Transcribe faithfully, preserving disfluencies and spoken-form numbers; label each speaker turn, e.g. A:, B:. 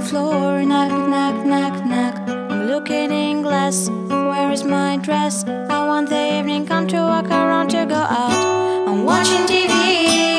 A: floor, knock, knock, knock, knock. I'm looking in glass, where is my dress? I want the evening come to walk around to go out. I'm watching T V.